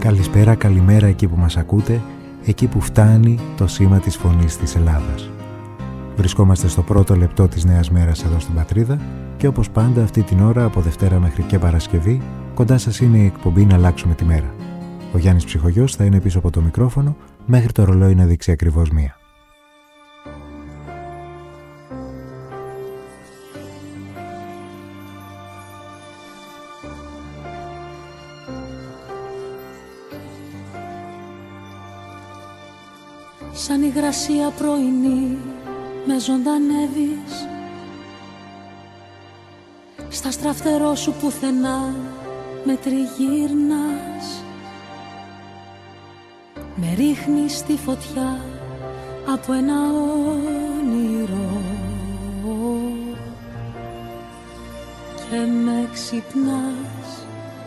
Καλησπέρα, καλημέρα εκεί που μας ακούτε, εκεί που φτάνει το σήμα της φωνής της Ελλάδας. Βρισκόμαστε στο πρώτο λεπτό της νέας μέρας εδώ στην Πατρίδα και όπως πάντα αυτή την ώρα από Δευτέρα μέχρι και Παρασκευή κοντά σας είναι η εκπομπή «Να αλλάξουμε τη μέρα». Ο Γιάννης Ψυχογιός θα είναι πίσω από το μικρόφωνο μέχρι το ρολόι να δείξει ακριβώς 1. Σαν υγρασία πρωινή με ζωντανεύεις, στα στραφτερό σου πουθενά με τριγύρνας, με ρίχνεις στη φωτιά από ένα όνειρο και με ξυπνάς.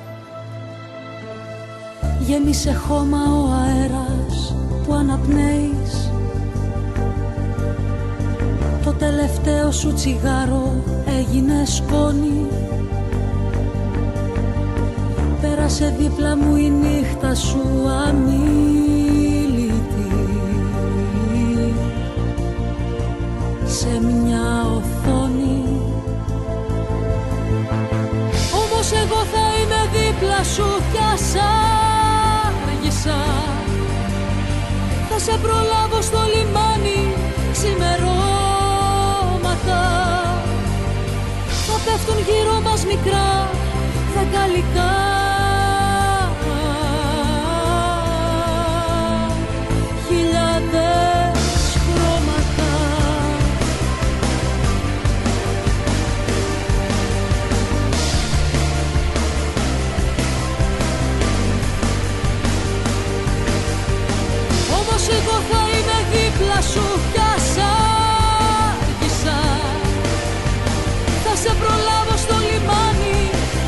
Γέμισε χώμα ο αέρας που αναπνέεις, το τελευταίο σου τσιγάρο έγινε σκόνη, πέρασε δίπλα μου η νύχτα σου αμίλητη, σε μια οθόνη. Όμως εγώ θα είμαι δίπλα σου κι ας άργησα, θα σε προλάβω στο λιμάνι ξημερώματα. Θα πέφτουν γύρω μας μικρά φεγγαλικά, χιλιάδες χρώματα. Όμως εγώ θα είμαι δίπλα σου κι ας άργησα, θα σε προλάβω στο λιμάνι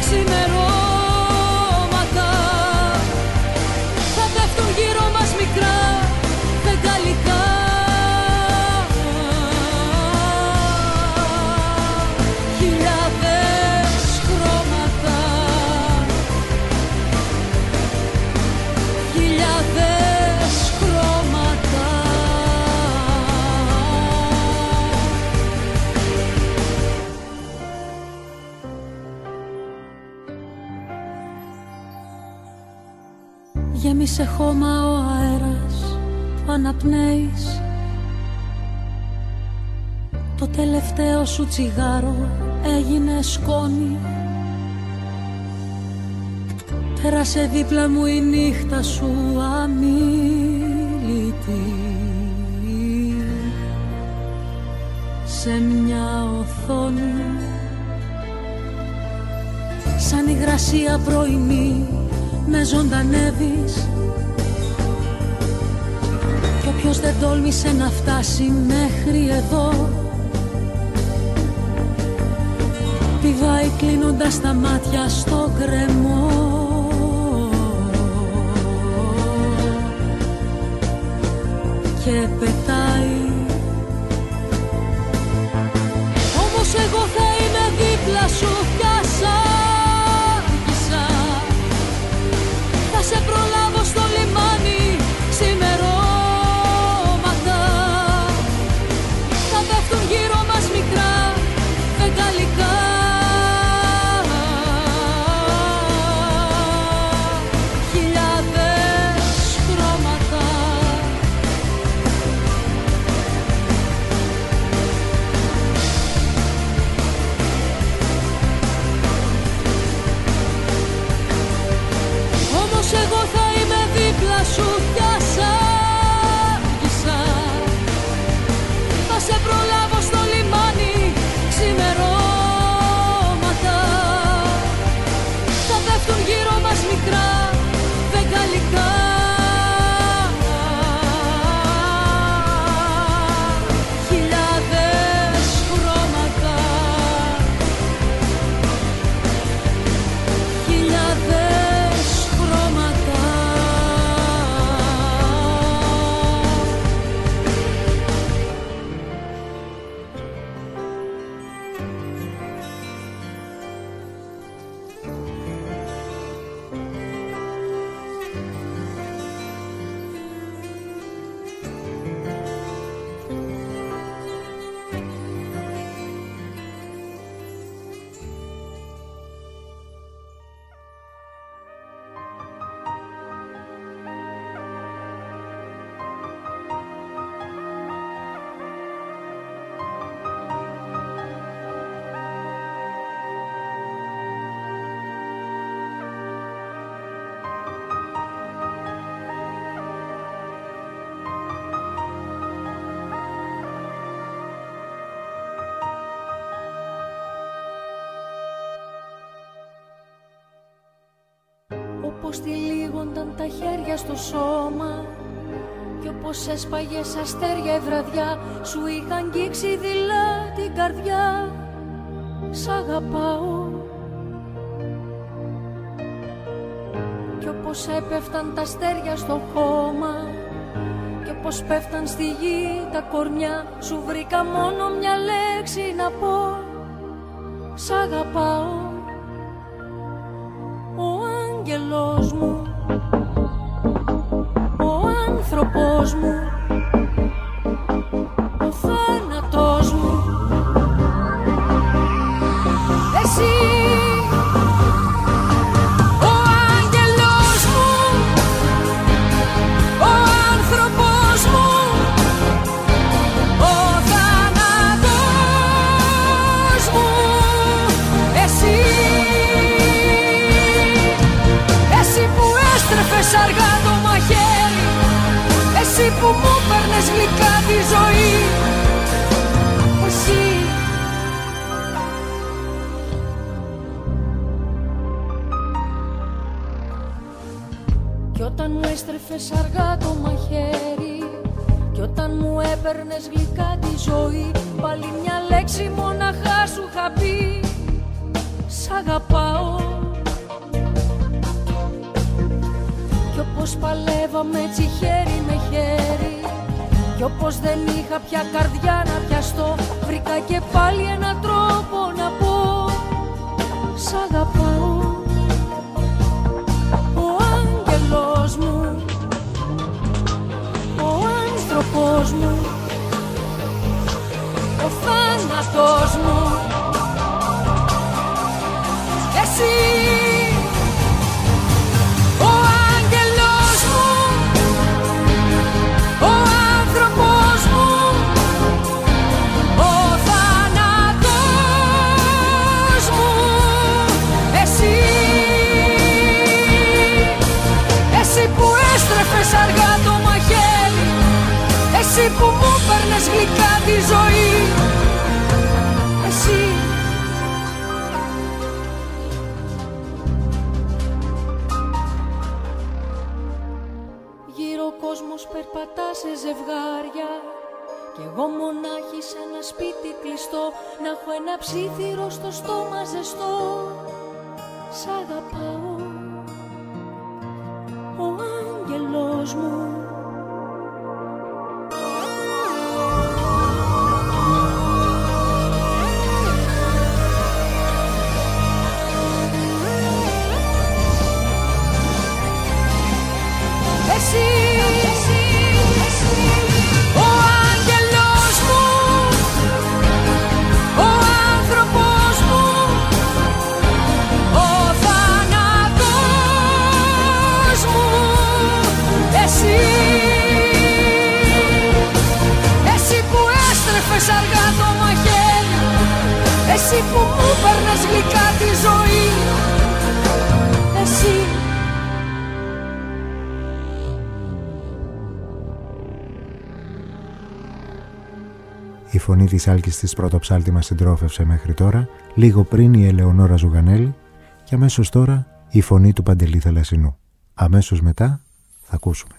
ξημερώματα. Θα πέφτουν γύρω μας μικρά φεγγαλικά, χιλιάδες χρώματα, χιλιάδες χρώματα. Γέμισε χώμα ο αέρας που αναπνέεις, το τελευταίο σου τσιγάρο έγινε σκόνη, πέρασε δίπλα μου η νύχτα σου αμίλητη, σε μια οθόνη. Σαν υγρασία πρωινή με ζωντανεύεις, κι όποιος δεν τόλμησε να φτάσει μέχρι εδώ πηδάει κλείνοντας τα μάτια στο γκρεμό και πετάει. Όμως εγώ θα είμαι δίπλα σου κι ας άργησα, θα σε προλάβω στο λιμάνι ξημερώματα. Θα πέφτουν γύρω μας μικρά φεγγαλικά, χιλιάδες χρώματα, πως τυλίγονταν τα χέρια στο σώμα κι όπως έσπαγες αστέρια η βραδιά σου είχα αγγίξει δειλά την καρδιά. Σ' αγαπάω. Κι όπως έπεφταν τα αστέρια στο χώμα κι όπως πέφταν στη γη τα κορμιά σου βρήκα μόνο μια λέξη να πω. Σ' αγαπάω. Ο άγγελος μου, ο άνθρωπος μου, ο θάνατος μου, εσύ. Ο άγγελος μου, ο άνθρωπος μου, ο θάνατος μου, εσύ. Εσύ που έστρεφες αργά το μαχαίρι, εσύ που μου παίρνες γλυκά τη ζωή, εσύ. Κι όταν μου έστρεφες αργά το μαχαίρι κι όταν μου έπαιρνες γλυκά τη ζωή, πάλι μια λέξη μοναχά σου είχα πει. Σ' αγαπάω. Κι όπως παλεύαμε έτσι χέρι με χέρι κι όπως δεν είχα πια καρδιά να πιαστώ, βρήκα και πάλι έναν τρόπο να πω. Σ' αγαπάω. Ο άγγελος μου, ο άνθρωπος μου, ο θάνατος μου, εσύ. Ο άγγελος μου, ο άνθρωπος μου, ο θάνατος μου, εσύ. Εσύ που έστρεφες αργά το μαχαίρι, εσύ που μου παίρνες γλυκά τη ζωή, εσύ. Γύρω ο κόσμος περπατά σε ζευγάρια κι εγώ μονάχη σε ένα σπίτι κλειστό, να έχω ένα ψήθυρο στο στόμα ζεστό. Σ' αγαπάω. Ο άγγελος μου, εσύ. Ο άγγελος μου, ο άνθρωπος μου, ο θάνατος μου, εσύ. Εσύ που έστρεφες αργά το μαχαίρι, εσύ που μου παίρνες γλυκά τη ζωή, εσύ. Η φωνή της Άλκης της Πρωτοψάλτη μας συντρόφευσε μέχρι τώρα, λίγο πριν η Ελεονόρα Ζουγανέλη και αμέσως τώρα η φωνή του Παντελή Θαλασσινού. Αμέσως μετά θα ακούσουμε.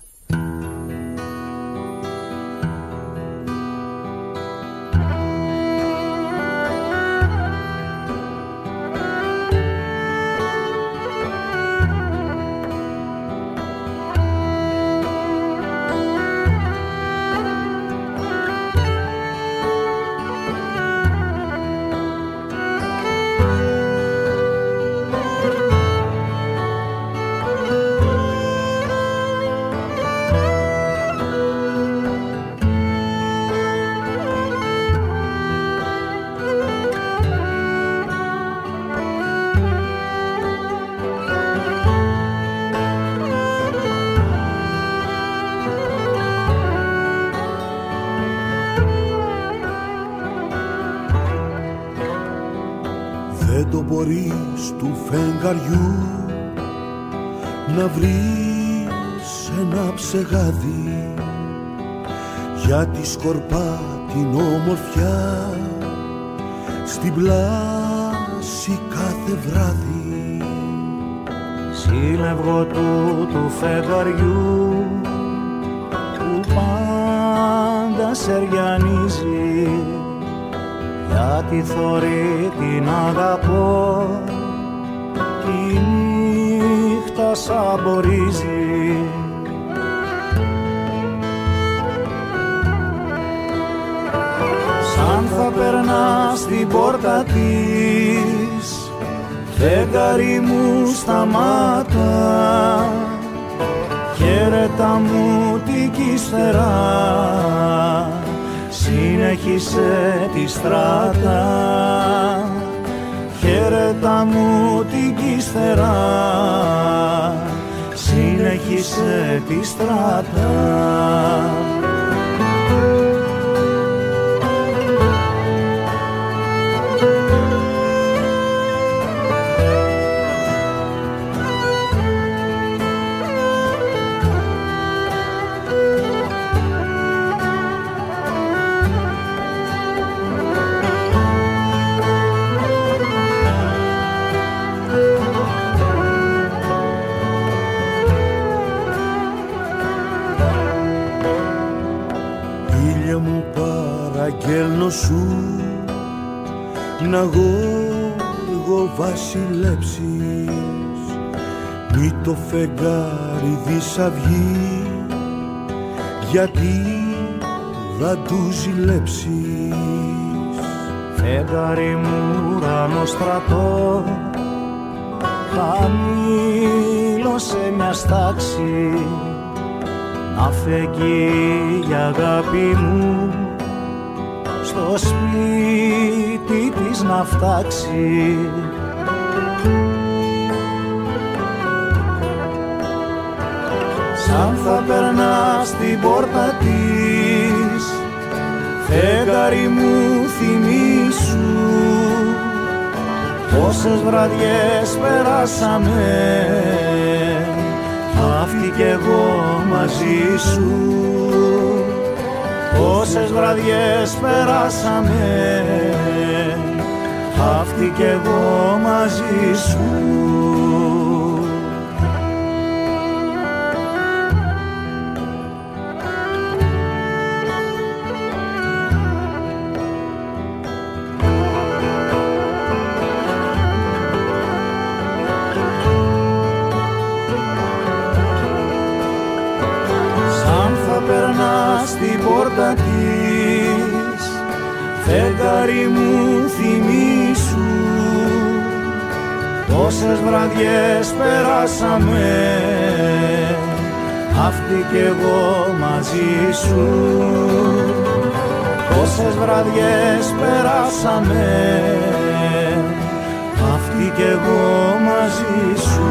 Δεν το μπορείς του φεγγαριού να βρεις ένα ψεγάδι, γιατί σκορπά την όμορφιά στην πλάση κάθε βράδυ. Σ' σύλλευγο του φεγγαριού που πάντα σεριανίζει, γιατί θωρεί την αγαπώ κι η νύχτα σαμπορίζει. Σαν θα περνά στην πόρτα της, φεγγάρι μου σταμάτα, χαίρετα μου την κύστερα, συνέχισε τη στράτα. Χαίρετα μου την κύστερα, συνέχισε τη στράτα. Αγγέλνω σου να γόργο βασιλέψεις, μη το φεγγάρι δισαυγεί, γιατί θα του ζηλέψεις. Φεγγάρι μου ουρανό στρατό, χαμήλωσε μια στάξη, να φεγγεί η αγάπη μου στο σπίτι της να φτάξει. Σαν θα περνά στην πόρτα της, φεγγάρι μου θυμήσου, πόσες βραδιές περάσαμε, αυτή κι εγώ μαζί σου. Πόσες βραδιές περάσαμε, αυτή κι εγώ μαζί σου. Στην πόρτα της, φεγγάρι μου θυμήσου, πόσες βραδιές περάσαμε, αυτή κι εγώ μαζί σου. Πόσες βραδιές περάσαμε, αυτή κι εγώ μαζί σου.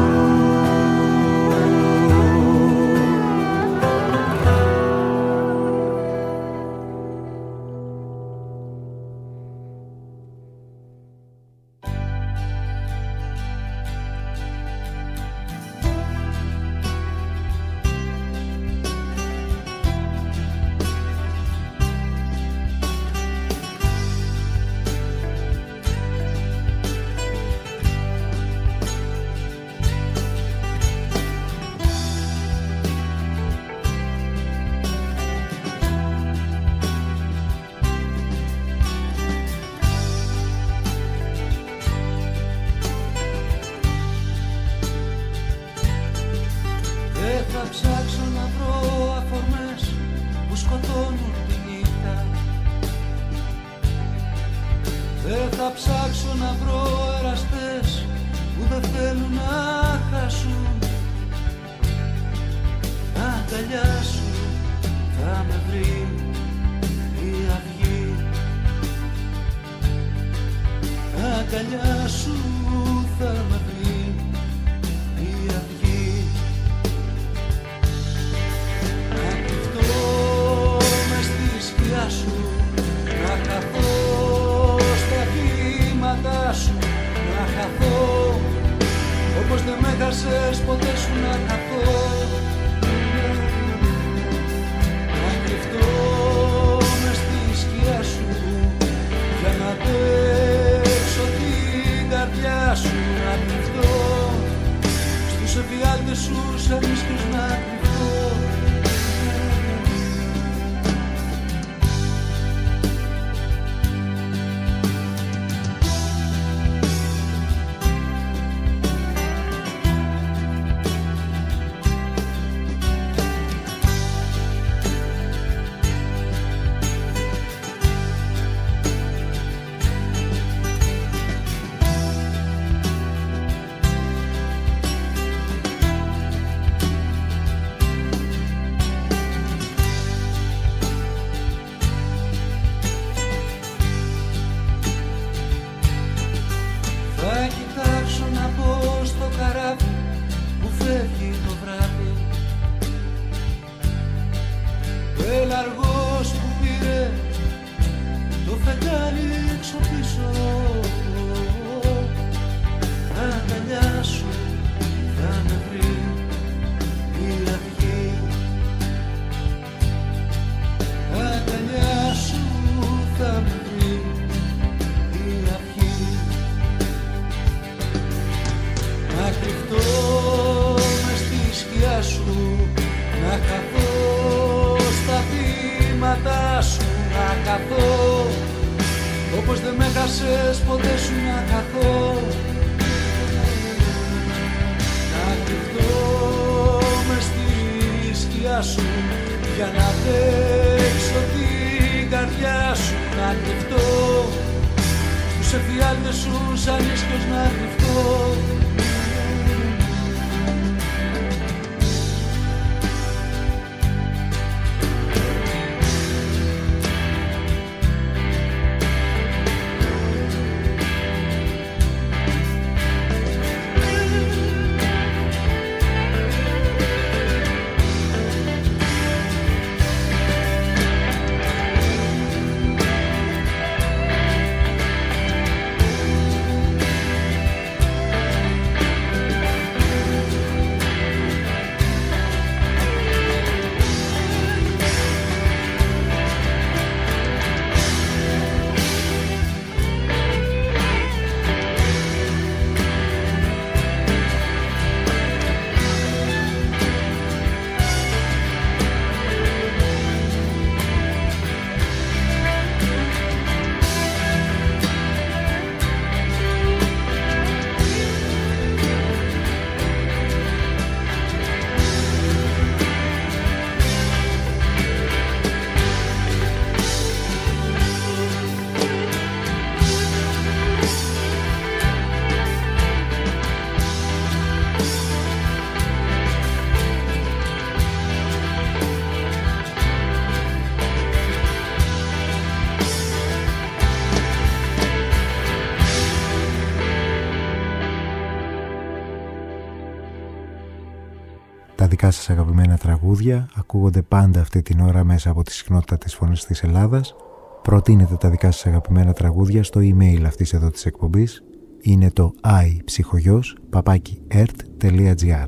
Όπως δεν με χάσες ποτέ σου να χαθώ. ξέχασες ποτέ σου να καθώ, να κρυφτώ μες στη σκιά σου για να παίξω την καρδιά σου, να κρυφτώ τους εφιάλτες σου σαν ίσκιος να κρυφτώ. Τα δικά σας αγαπημένα τραγούδια ακούγονται πάντα αυτή την ώρα μέσα από τη συχνότητα της Φωνής της Ελλάδας. Προτείνετε τα δικά σας αγαπημένα τραγούδια στο email αυτής εδώ της εκπομπής. Είναι το iPsychogos@ert.gr.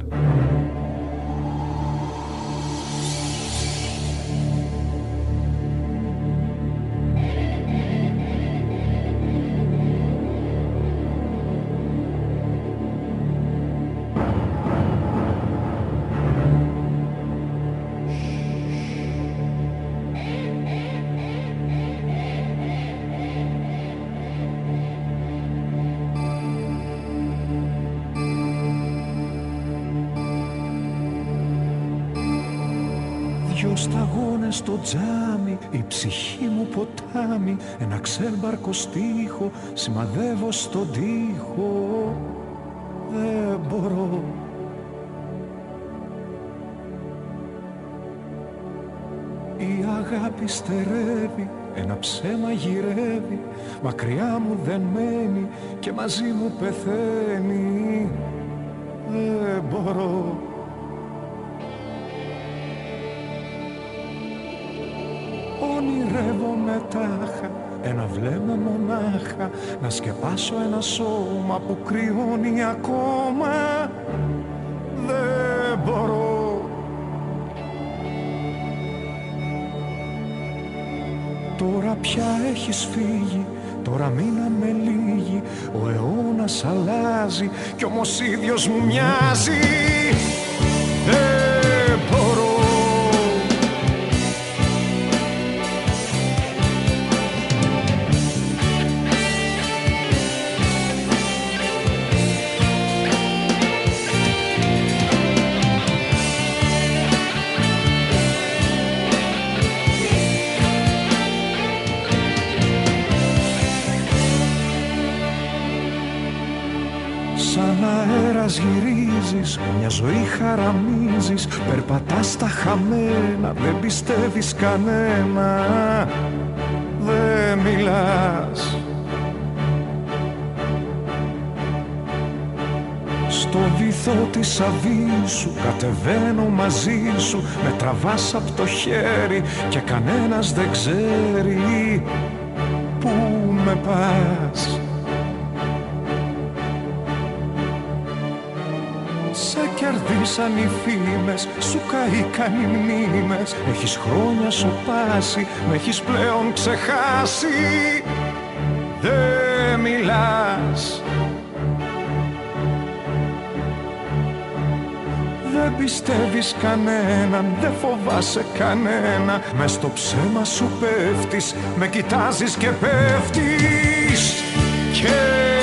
Δυο σταγόνες στο τζάμι, η ψυχή μου ποτάμι, ένα ξέμπαρκο στίχο σημαδεύω στον τοίχο. Δεν μπορώ. Η αγάπη στερεύει, ένα ψέμα γυρεύει, μακριά μου δεν μένει και μαζί μου πεθαίνει. Δεν μπορώ. Ονειρεύομαι τάχα, ένα βλέμμα μονάχα, να σκεπάσω ένα σώμα που κρυώνει ακόμα. Δεν μπορώ. Τώρα πια έχεις φύγει, τώρα μείναμε λίγοι, ο αιώνας αλλάζει κι όμως ίδιος μου μοιάζει. Δεν μπορώ. Σαν αέρας γυρίζεις, μια ζωή χαραμίζεις, περπατάς στα χαμένα, δεν πιστεύεις κανένα, δεν μιλάς. Στο βυθό της αβύσσου κατεβαίνω μαζί σου, με τραβάς απ' το χέρι και κανένας δεν ξέρει πού με πας. Κερδίσαν οι φήμες, σου καήκαν οι μνήμες, έχεις χρόνια σου πάσει, με έχεις πλέον ξεχάσει. Δεν μιλάς. Δεν πιστεύεις κανέναν, δεν φοβάσαι κανένα. Μες στο ψέμα σου πέφτεις, με κοιτάζεις και πέφτεις και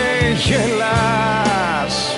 γελάς.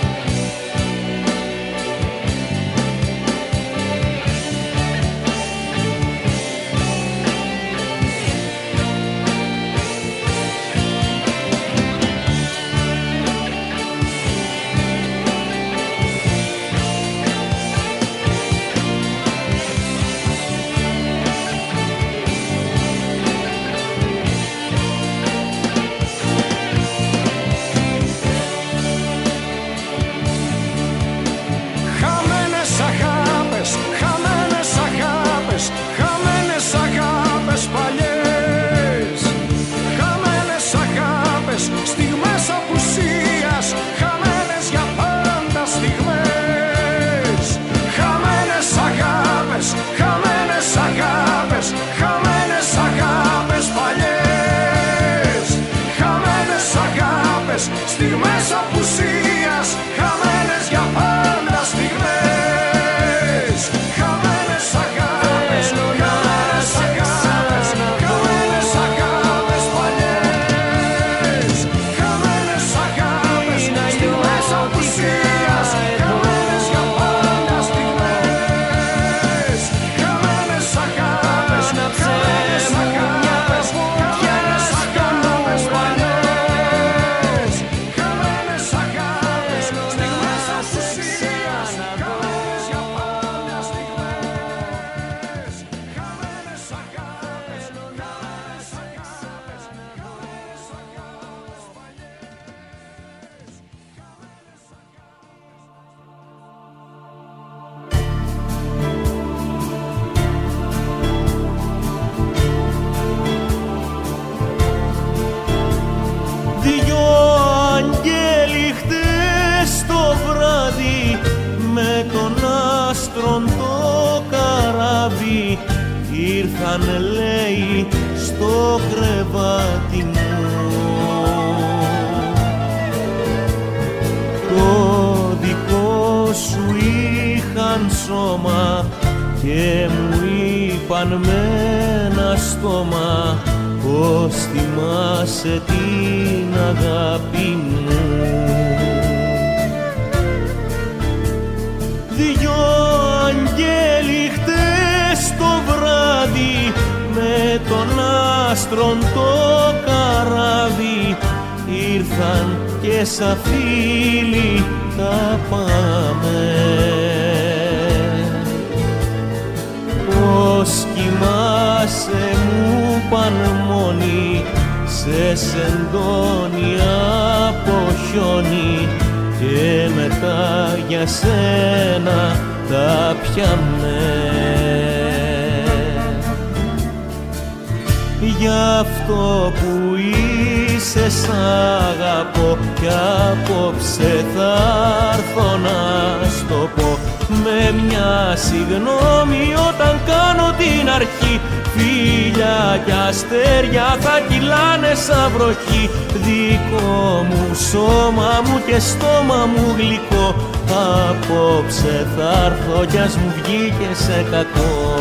Στιγμές απουσίας, χαμένες για πάντα στιγμές. Χαμένες αγάπες, χαμένες αγάπες, χαμένες αγάπες παλιές. Χαμένες αγάπες, στιγμές απουσίας, χαμένες για πάντα στιγμές. Χαμένες αγάπες, χαμένες αγάπες, χαμένες αγάπες παλιές. Ήρθαν, λέει, στο κρεβάτι μου. Το δικό σου είχαν σώμα και μου είπαν με ένα στόμα πως θυμάσαι την αγάπη μου. Δυο αγγέλοι χτες το βράδυ με τον άστρον το καράβι ήρθαν και σαν φίλοι τα πάμε. Πως κοιμάσαι μου παν μόνοι, σε σεντόνι από χιόνι και μετά για σένα τα πιάμε. Γι' αυτό που είσαι σ' αγαπώ κι απόψε θα έρθω να στο πω με μια συγγνώμη όταν κάνω την αρχή. Φίλια κι αστέρια θα κυλάνε σαν βροχή, δικό μου σώμα μου και στόμα μου γλυκό. Απόψε θα έρθω κι ας μου βγήκε σε κακό.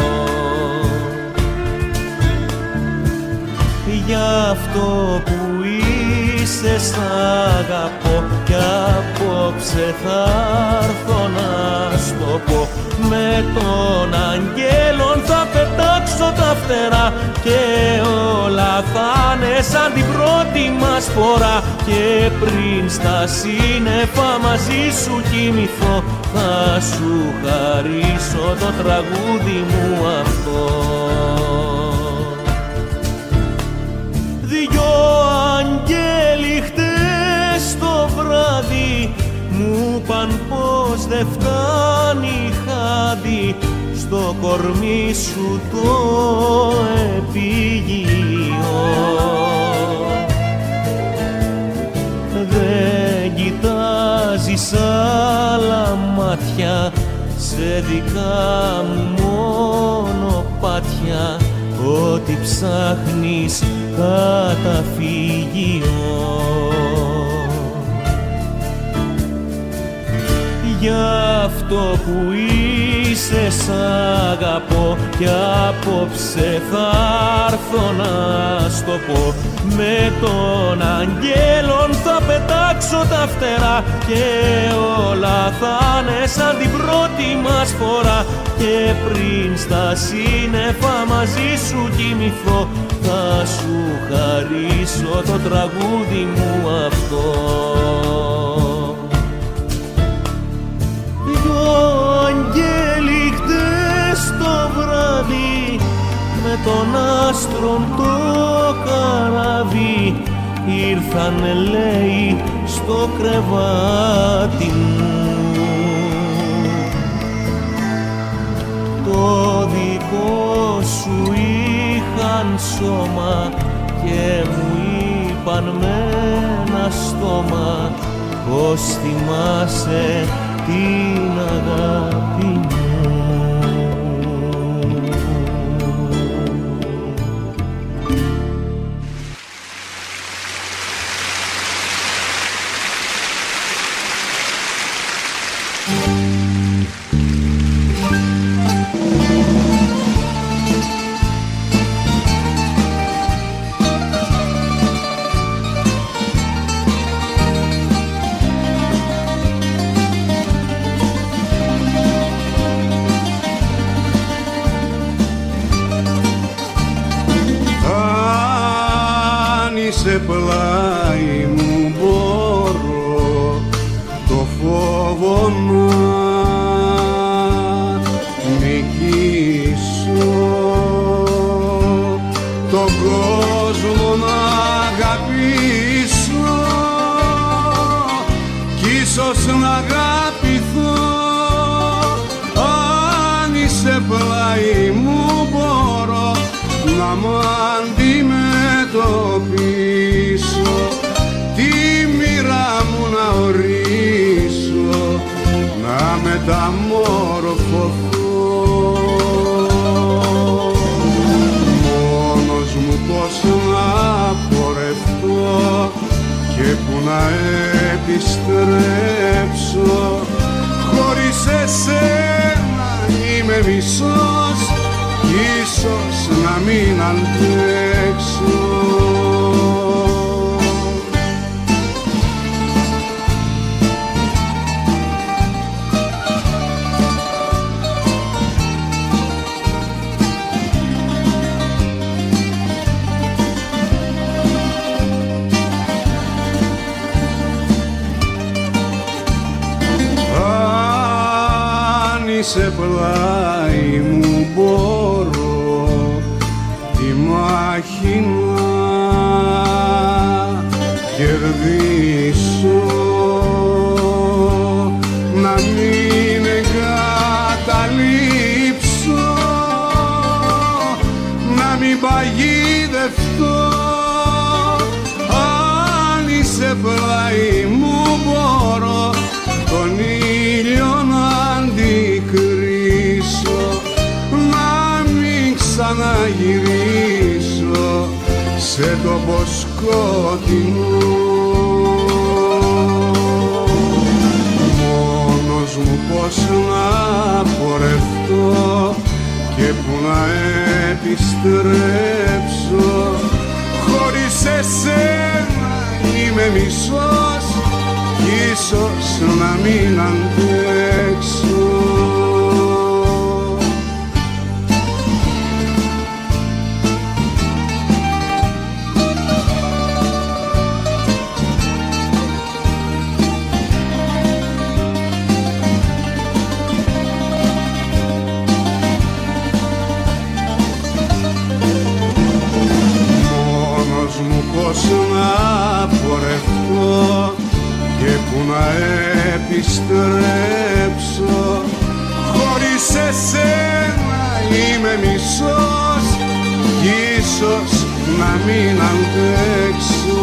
Γι' αυτό που είσαι σ' αγαπώ κι απόψε θα έρθω να στο πω. Με τον αγγέλων θα πετάξω τα φτερά και όλα θα είναι σαν την πρώτη μας φορά. Και πριν στα σύννεφα μαζί σου κοιμηθώ θα σου χαρίσω το τραγούδι μου αυτό. Δυο αγγέλοι χτες το βράδυ μου παν πως δε φτάνει χάδι στο κορμί σου το επίγειο. Δεν κοιτάζεις άλλα μάτια σε δικά μου μονοπάτια, ό,τι ψάχνεις καταφύγιο. Γι' αυτό που είσαι σ' αγαπώ κι απόψε θα έρθω να στο πω. Με τον αγγέλων θα πετάξω τα φτερά και όλα θα είναι σαν την πρώτη μας φορά. Και πριν στα σύννεφα μαζί σου κοιμηθώ θα σου χαρίσω το τραγούδι μου αυτό. Δυο αγγέλοι χτες το βράδυ με τον άστρον το καράβι ήρθανε λέει στο κρεβάτι μου. Το δικό σου είχαν σώμα και μου είπαν με ένα στόμα πως θυμάσαι την αγάπη μου. Σε πλάι μου μπορώ το φόβο να νικήσω, τον κόσμο να αγαπήσω κι ίσως να αγαπηθώ. Αν είσαι πλάι μου μπορώ να μ' αντιμετωπίσω, τη μοίρα μου να ορίσω, να μεταμορφωθώ. Μόνος μου πώς να πορευτώ και που να επιστρέψω, χωρίς εσένα είμαι μισός, ίσως να μην αντέξω. Αν είσαι πλάι μου μπορώ τη μάχη να κερδίσω, να μην εγκαταλείψω, να μην παγιδευτώ. Αν είσαι πλάι μου μπορώ τον ήλιο να αντικρίσω, να μην ξαναγυρίσω σε τόπο σκοτεινό. Μόνος μου πώς να πορευτώ και που να επιστρέψω, χωρίς εσένα είμαι μισός, ίσως να μην αντέξω. Μόνος μου πώς να πορευτώ και που να επιστρέψω, χωρίς εσένα είμαι μισός, ίσως να μην αντέξω.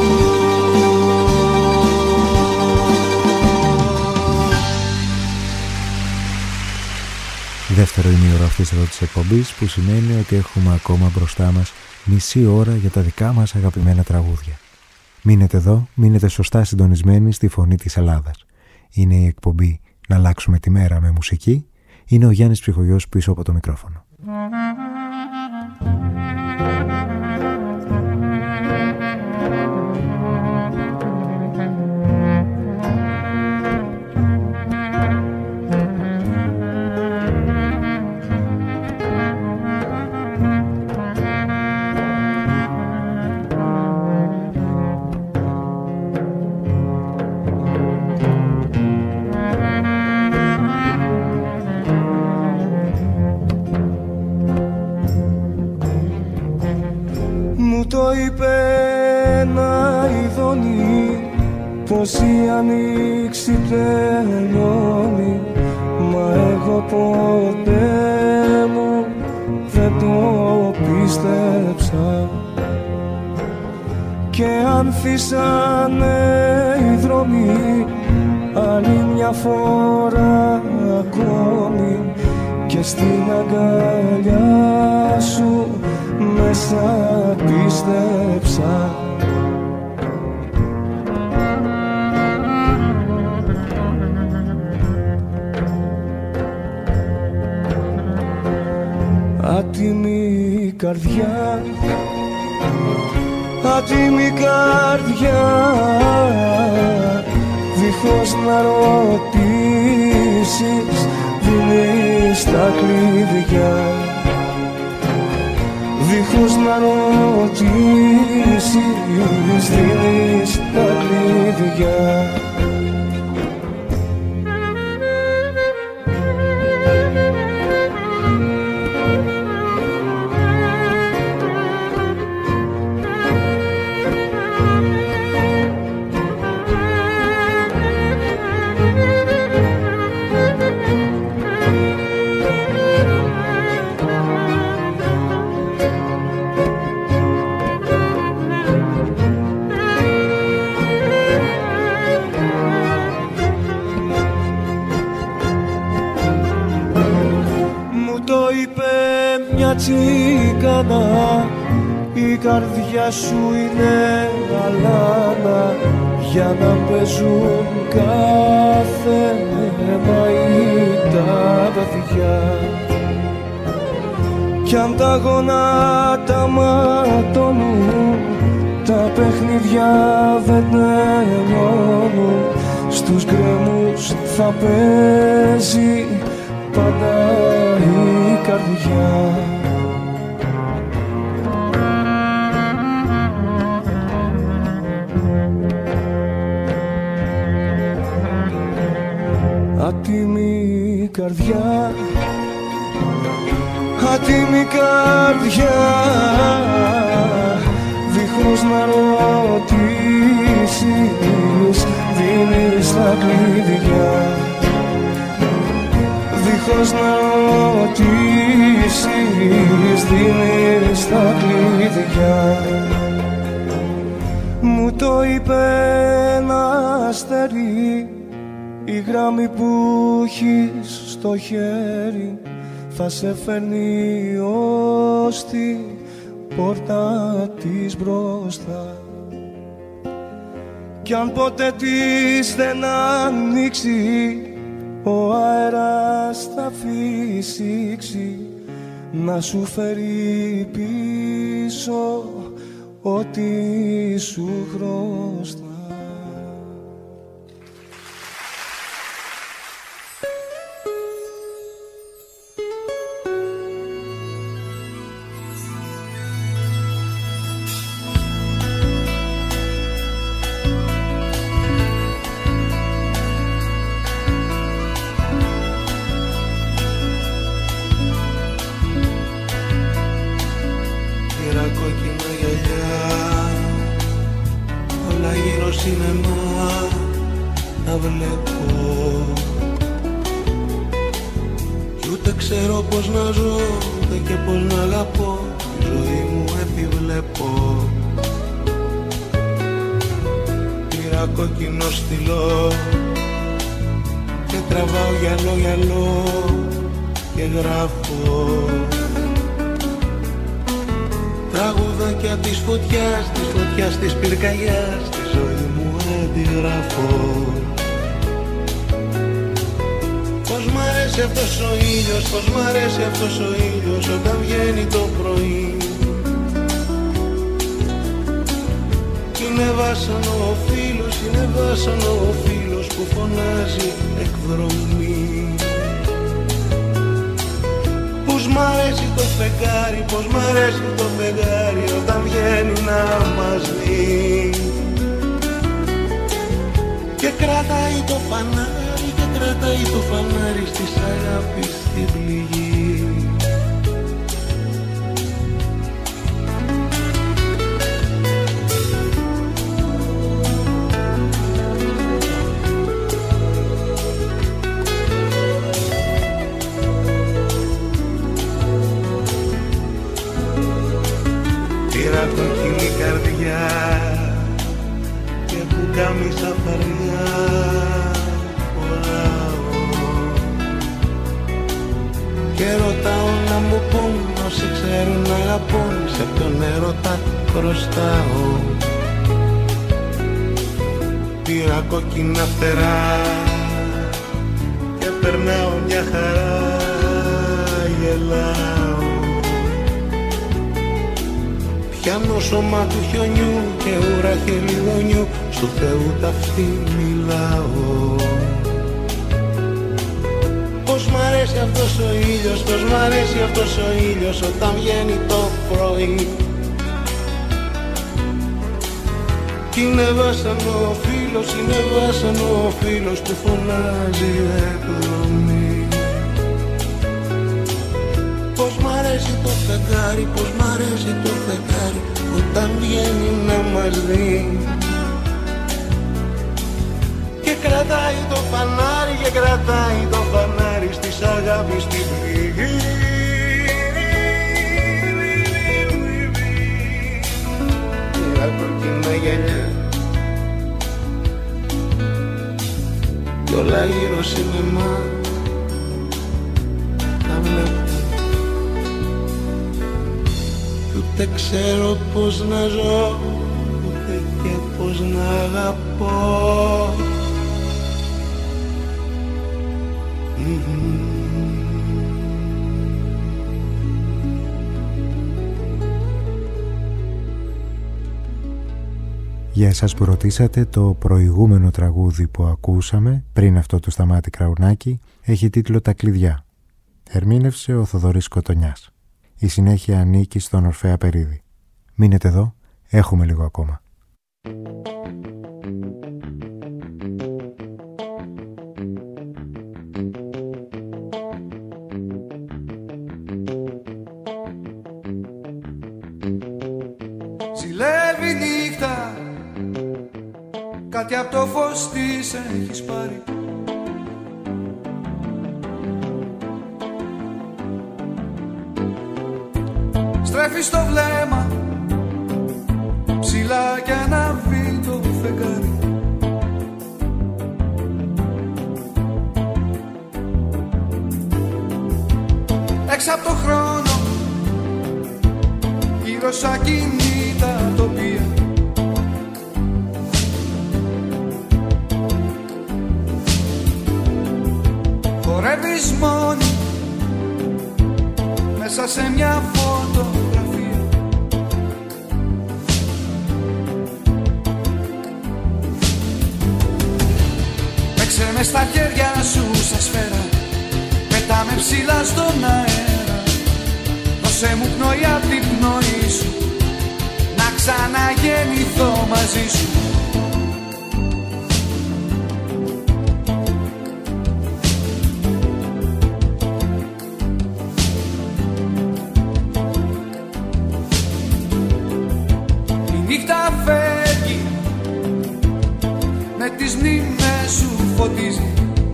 Δεύτερο ημίωρο αυτής εδώ της εκπομπής, που σημαίνει ότι έχουμε ακόμα μπροστά μας μισή ώρα για τα δικά μας αγαπημένα τραγούδια. Μείνετε εδώ, μείνετε σωστά συντονισμένοι στη Φωνή της Ελλάδας. Είναι η εκπομπή να αλλάξουμε τη μέρα με μουσική. Είναι ο Γιάννης Ψυχογιός πίσω από το μικρόφωνο. Το είπε ένα ειδώνει πως η ανοίξη τελειώνει, μα εγώ ποτέ μου δεν το πίστεψα. Και ανθίσανε οι δρόμοι άλλη μια φορά ακόμη, και στην αγκαλιά σου μέσα πίστεψα. Άτιμη καρδιά, άτιμη καρδιά, δίχως να ρωτήσεις δίνεις τα κλειδιά. Δίχως να ρωτήσεις δίνεις τα κλειδιά. Τσικάνα, η καρδιά σου είναι αλάνα, για να παίζουν κάθε μαΐ τα παιδιά. Κι αν τα γονάτα ματώνουν, τα παιχνίδια δεν τελειώνουν, στους γκρέμους θα παίζει πάντα η καρδιά. Άτιμη καρδιά, άτιμη καρδιά, δίχως να ρωτήσεις δίνεις τα κλειδιά. Δίχως να ρωτήσεις δίνεις τα κλειδιά. Μου το είπε ένα αστέρι, η γράμμη που έχεις στο χέρι θα σε φέρνει ως την πόρτα της μπροστά. Κι αν ποτέ της δεν ανοίξει, ο αέρας θα φυσήξει να σου φέρει πίσω ό,τι σου χρωστά. μ' αρέσει αυτός ο ήλιος, πως μ' αρέσει αυτός ο ήλιος όταν βγαίνει το πρωί. Είναι βάσανο ο φίλος, είναι βάσανο ο φίλος που φωνάζει εκδρομή. Πως μ' αρέσει το φεγγάρι, πως μ' αρέσει το φεγγάρι όταν βγαίνει να μας δει. Και κρατάει το φανάρι, και κρατάει το φανάρι στις αγάπης στην πληγή. Πήρα κόκκινη καρδιά και πουκάμισα φαριά χωράω και ρωτάω να μου πούν όσοι ξέρουν να αγαπούν, σε ποιον έρωτα χρωστάω. Πήρα κόκκινα φτερά και περνάω μια χαρά, γελάω. Πιάνω σώμα του χιονιού και ουρά χελιδονιού, στου Θεού ταυτί μιλάω. Πως μ' αρέσει αυτός ο ήλιος, πως μ' αρέσει αυτός ο ήλιος όταν βγαίνει το πρωί. Κι είναι βάσανο ο φίλος, είναι βάσανο ο φίλος που φωνάζει εκδρομή. Πως μ' αρέσει το φεγγάρι, πως μ' αρέσει το φεγγάρι όταν βγαίνει να μας δει. Και κρατάει το φανάρι, και κρατάει το φανάρι στις αγάπης στην πληγή. Πήρα κόκκινα γυαλιά κι όλα γύρω σινεμά τα βλέπω. Ούτε ξέρω πως να ζω, ούτε και πως να αγαπώ. Για εσάς που ρωτήσατε, το προηγούμενο τραγούδι που ακούσαμε πριν αυτό του Σταμάτη Κραουνάκη έχει τίτλο «Τα κλειδιά». Ερμήνευσε ο Θοδωρής Κοτονιάς. Η συνέχεια ανήκει στον Ορφέα Περίδη. Μείνετε εδώ, έχουμε λίγο ακόμα. Ζηλεύει νύχτα, κάτι από το φως της έχεις πάρει. Στρέφεις το βλέμμα ψηλά κι ανάβει το φεγγάρι. Έξω από το χρόνο, γύρω σ' ακίνητα τοπία. Χορεύεις μόνη μέσα σε μια φωτογραφία. Παίξε με στα χέρια σου σαν σφαίρα, πετάμε ψηλά στον αέρα. Δώσε μου πνοή απ' την πνοή σου, να ξαναγεννηθώ μαζί σου. Τις μνήμες σου φωτίζει.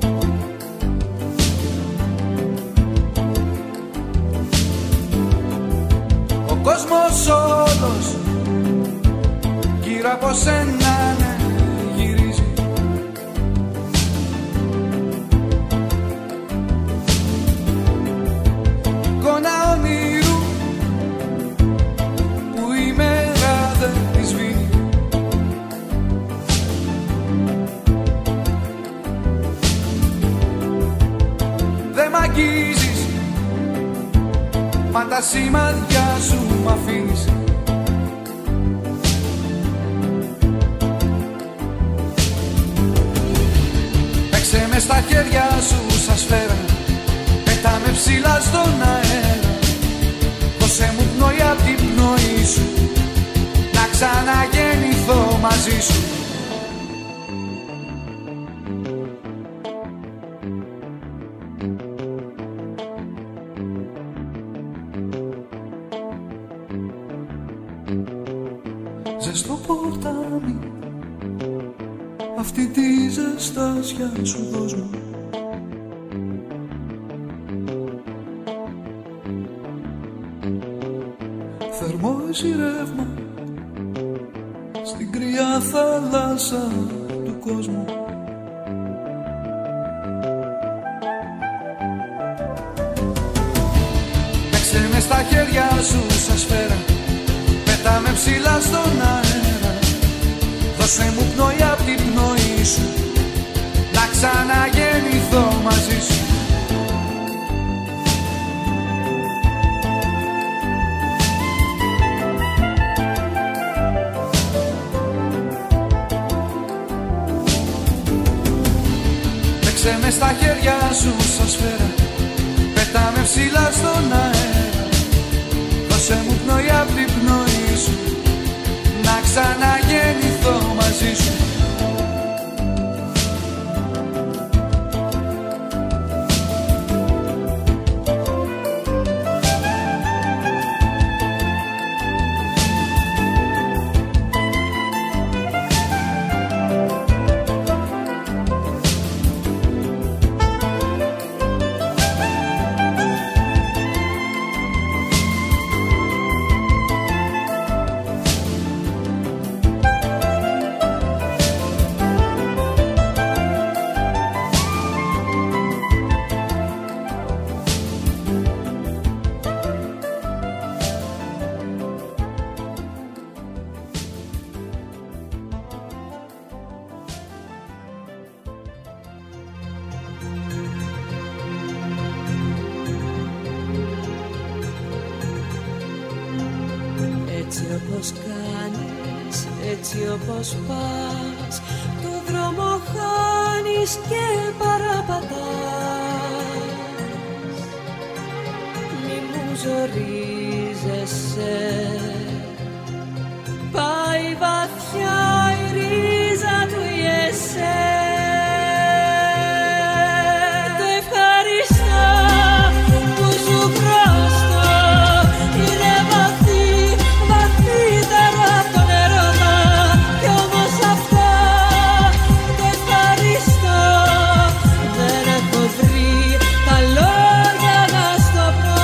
Ο κόσμος όλος γύρω από σένα γυρίζει. Εικόνα όνειρου που η μέρα δεν τη σβήνει. μα τα σημάδια σου μ' αφήνεις. Παίξε με στα χέρια σου σαν σφαίρα, πέταμε ψηλά στον αέρα. Δώσε μου πνοή απ' την πνοή σου, να ξαναγεννηθώ μαζί σου. Ζεστό ποτάμι, αυτή τη ζεστάσια σου δώσ' μου. Θερμό εσύ ρεύμα στην κρύα θάλασσα του κόσμου. Παίξε με στα χέρια σου σαν σφαίρα, πέταμε ψηλά στον αέρα. Δώσε μου πνοή απ' την πνοή σου, να ξαναγεννηθώ μαζί σου. Παίξε με στα χέρια σου σαν σφαίρα, πέταμε ψηλά στον αέρα. Δώσε μου πνοή απ' την πνοή σου, να ξαναγεννηθώ μαζί σου. Έτσι όπως κάνεις, έτσι όπως πας, το δρόμο χάνεις και παραπατάς. Μη μου ζορίζεσαι, πάει βαθιά η ρίζα του ιεσέ. Το ευχαριστώ που σου χρωστώ, είναι βαθύ, βαθύτερα από τον έρωτα. Κι όμως αυτό το ευχαριστώ δεν έχω βρει τα λόγια να στο πω.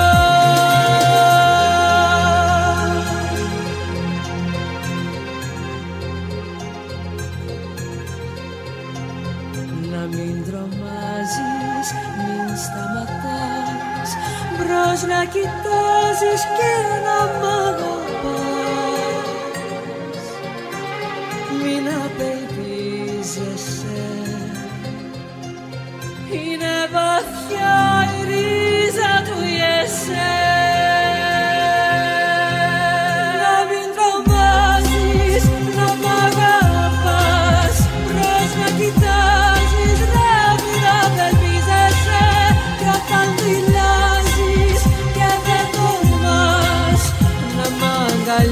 Να μην τρομάζεις, μην σταματάς, μπρος να κοιτάζεις και να μ' αγαπάς. Μην απελπίζεσαι, είναι βαθιά η ρίζα του ιεσέ. Να μην τρομάζεις, να μ' αγαπάς, μπρος να κοιτάζεις, να μην απελπίζεσαι. Κι όταν δειλάζεις και δεν τολμάς να μ' αγκαλιάσεις,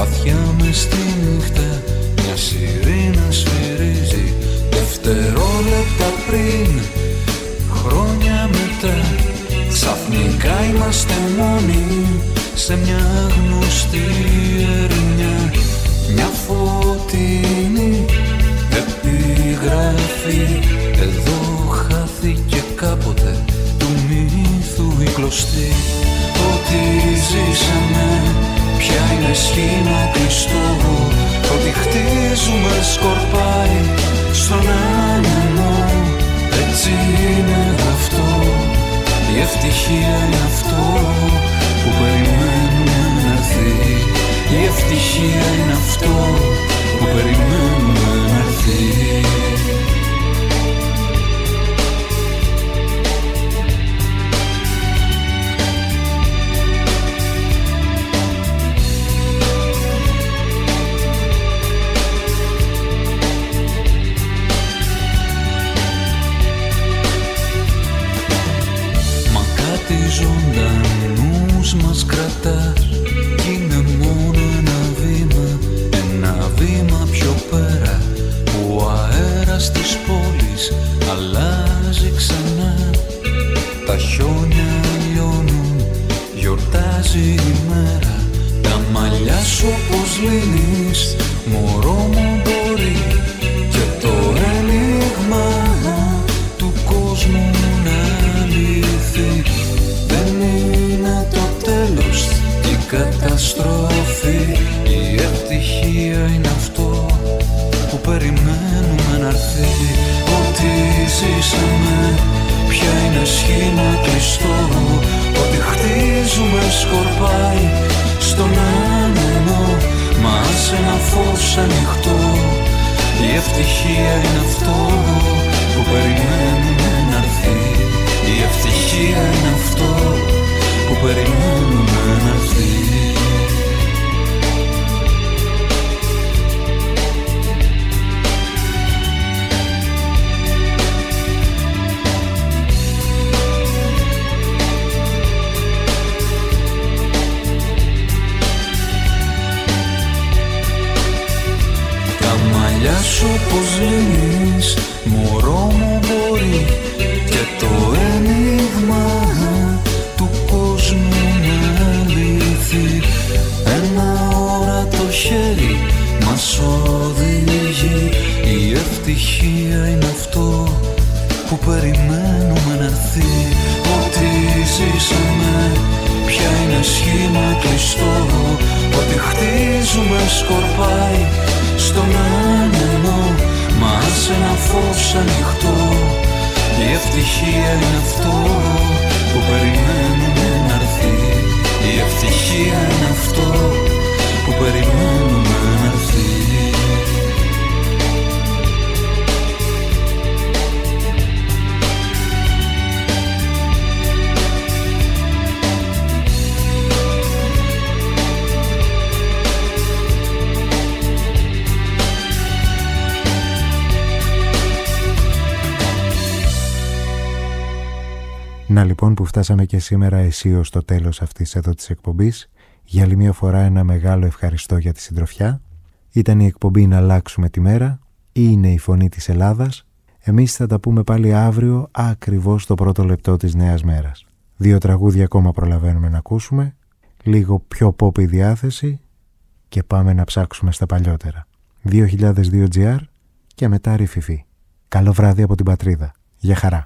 βαθιά μες στη νύχτα μια σιρήνα σφυρίζει. Δευτερόλεπτα πριν, χρόνια μετά, ξαφνικά είμαστε μόνοι σε μια γνωστή ερημιά. Μια φωτεινή επιγραφή, εδώ χάθηκε κάποτε του μύθου η κλωστή. Ότι ζήσαμε πια είναι σχήμα κλειστό, ότι χτίζουμε σκορπάει στον άνεμο. Έτσι είναι αυτό, η ευτυχία είναι αυτό που περιμένουμε να έρθει. Η ευτυχία είναι αυτό που περιμένουμε να έρθει. Ζωντανούς μας κρατάς κι είναι μόνο ένα βήμα πιο πέρα, που ο αέρας της πόλης αλλάζει ξανά. Τα χιόνια λιώνουν, γιορτάζει η μέρα. Τα μαλλιά σου όπως λύνεις, μωρό μου μπορεί, και το ένιγμα του κόσμου να λυθεί. Δεν είναι το τέλος, η καταστροφή. Η ευτυχία είναι αυτό που περιμένουμε να έρθει. Ότι ζήσαμε πια είναι σχήμα κλειστό, ότι χτίζουμε σκορπάει στον άνεμο. Μα σε ένα φως ανοιχτό, η ευτυχία είναι αυτό που περιμένουμε να έρθει. Η ευτυχία είναι αυτό που περιμένουμε να έρθει. Τα μαλλιά σου πως λύνεις, μωρό μου μπορεί, και το ένιγμα του κόσμου να λυθεί. Ένα όρατο χέρι μας οδηγεί. Η ευτυχία είναι αυτό που περιμένουμε να έρθει. Ότι ζήσαμε πια είναι σχήμα κλειστό, ότι χτίζουμε σκορπάει στον άνεμο. Μα σε ένα φως ανοιχτό, η ευτυχία είναι αυτό που περιμένουμε να έρθει. Η ευτυχία είναι αυτό που περιμένουμε να έρθει. Να λοιπόν που φτάσαμε και σήμερα αισίως στο τέλος αυτής εδώ της εκπομπής. Για άλλη μια φορά ένα μεγάλο ευχαριστώ για τη συντροφιά. Ήταν η εκπομπή «Να αλλάξουμε τη μέρα» ή είναι η φωνή της Ελλάδας. Εμείς θα τα πούμε πάλι αύριο ακριβώς το πρώτο λεπτό της νέας μέρας. 2 τραγούδια ακόμα προλαβαίνουμε να ακούσουμε, λίγο πιο pop η διάθεση και πάμε να ψάξουμε στα παλιότερα. 2002 GR και μετά Ριφιφί. Καλό βράδυ από την πατρίδα. Γεια χαρά.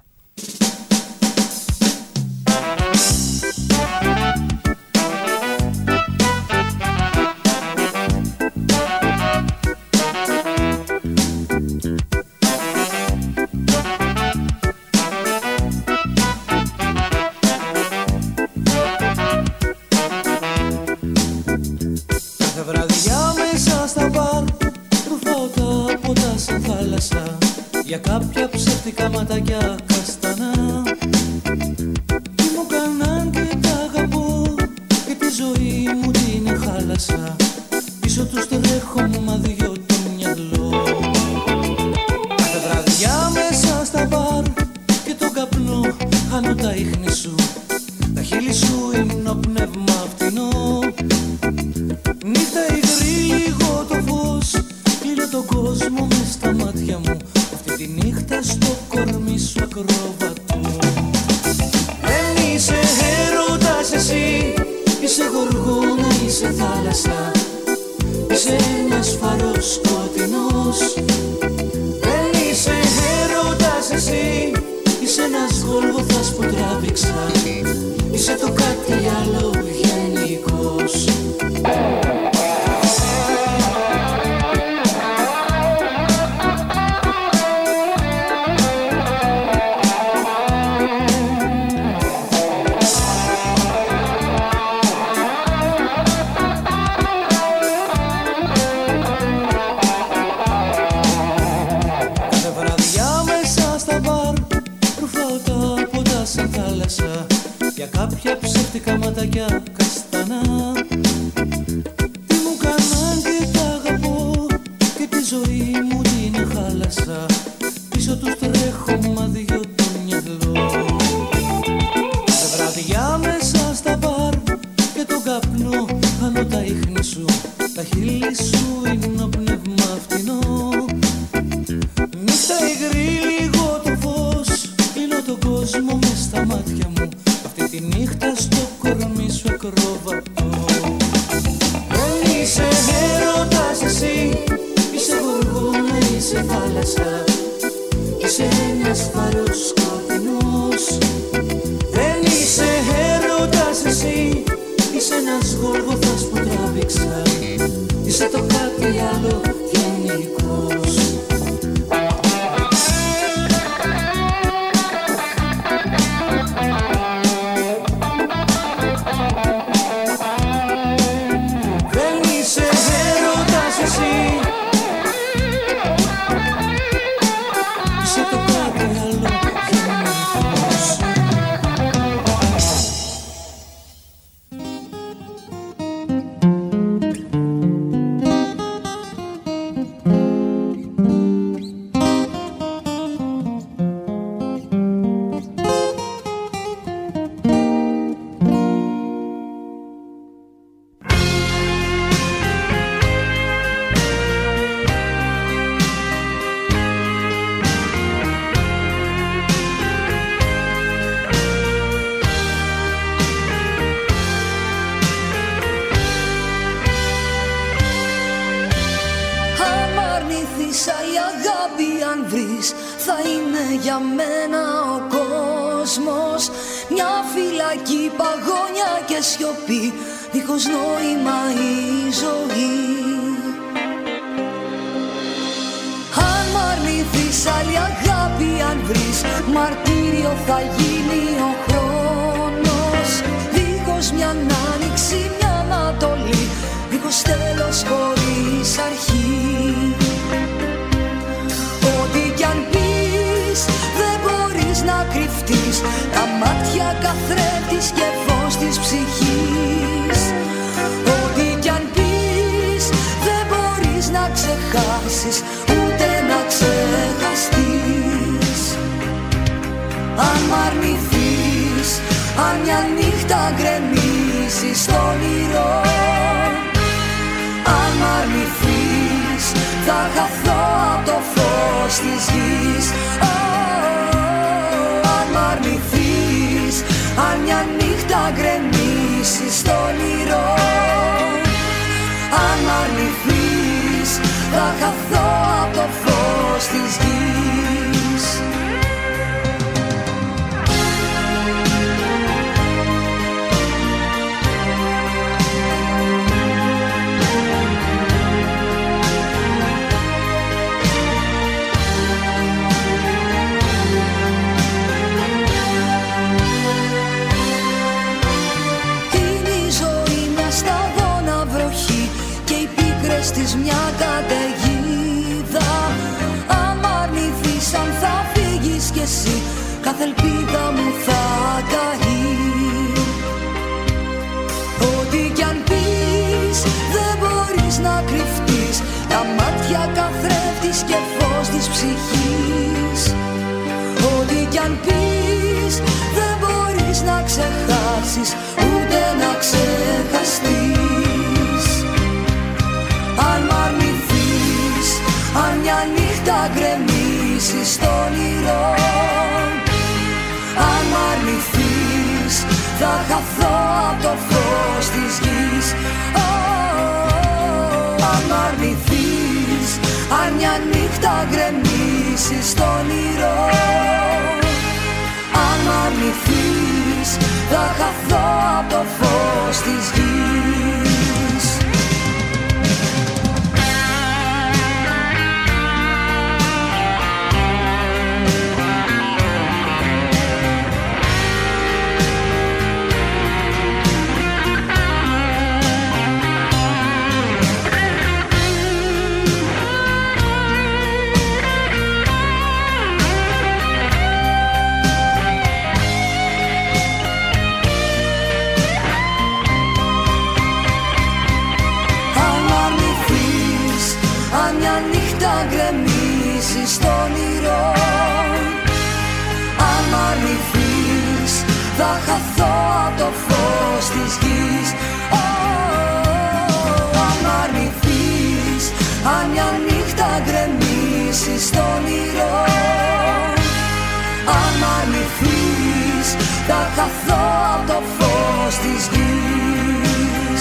Για κάποια ψεύτικα ματάκια καστανά τι μου κάναν και τα αγαπώ, και τη ζωή μου την χάλασα. Πίσω τους τρέχω μα δυο το μυαλό. Κάθε βραδιά μέσα στα μπαρ και τον καπνό χάνω τα ίχνη σου. Τα χείλη σου είναι πνεύμα φτηνό. Νύχτα υγρή τον κόσμο μες στα μάτια μου, αυτή τη νύχτα στο κορμί σου ακρόβατο. Δεν είσαι έρωτας εσύ, είσαι γοργόνα, είσαι θάλασσα, είσαι ένας φαρός σκοτεινός. Δεν είσαι έρωτας εσύ, είσαι ένας Γολγοθάς που τράβηξα, είσαι το κάτι άλλο γενικός. Για κάποια ψεύτικα ματάκια καστανά, τι μου κάναν και τα αγαπώ, και τη ζωή μου την χάλασα, πίσω τους τρέχω μα δυο το μυαλό. Σε βραδιά μέσα στα μπαρ και τον καπνό χάνω τα ίχνη σου, τα χείλη σου είναι ο πνεύμα φτηνό. Νύχτα υγρή λίγο το φως, κλείνω τον κόσμο μες στα μάτια μου, αυτή τη νύχτα στο κορμί σου ακρόβατο. Δεν είσαι έρωτας εσύ, είσαι γοργόνα, είσαι θάλασσα, είσαι ένας φαρός σκοτεινός. Δεν είσαι έρωτας εσύ, είσαι ένας Γολγοθάς που τράβηξα, είσαι το κάτι άλλο γενικός. Δίχως νόημα η ζωή. Αν μ' αρνηθείς άλλη αγάπη, αν βρεις μαρτύριο θα γίνει ο χρόνος. Δίχως μια άνοιξη, μια ανατολή, δίχως τέλος χωρίς αρχή. Ό,τι κι αν πεις δεν μπορείς να κρυφτείς, τα μάτια καθρέφτης και φως της ψυχής. Ό,τι κι αν πεις δεν μπορείς να ξεχάσεις, ούτε να ξεχαστείς. Αν μ' αρνηθείς, αν μια νύχτα γκρεμίσεις στο όνειρο, αν μ' αρνηθείς θα χαθώ απ' το φως της γης. Αν μ' αρνηθείς, αν μια νύχτα γκρεμίσεις στο όνειρο, αν μ' αρνηθείς θα χαθώ απ' το φως της γης. Της μια καταιγίδα, αν μ' αρνηθείς, αν θα φύγεις κι εσύ, κάθε ελπίδα μου θα καεί. Ό,τι κι αν πεις δεν μπορείς να κρυφτείς, τα μάτια καθρέφτης και φως της ψυχής. Ό,τι κι αν πεις δεν μπορείς να ξεχάσεις, ούτε να ξεχαστείς. Αν μ' αρνηθείς, γκρεμίσεις στο όνειρο. Αν μ' αρνηθείς θα χαθώ απ' το φως της γης. Αν μ' αρνηθείς, αν μια νύχτα γκρεμίσεις στο όνειρο. Αν μ' αρνηθείς θα χαθώ απ' το φως της γης. Γκρεμίσεις στο όνειρο. Αν μ' αρνηθείς θα χαθώ απ' το φως της γης. Αν μ' αρνηθείς, αν μια νύχτα γκρεμίσεις στο όνειρο. Αν μ' αρνηθείς θα χαθώ απ' το φως της γης.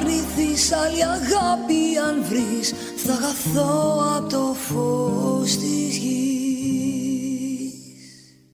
Άλλη αγάπη αν βρεις θα χαθώ απ' το φως της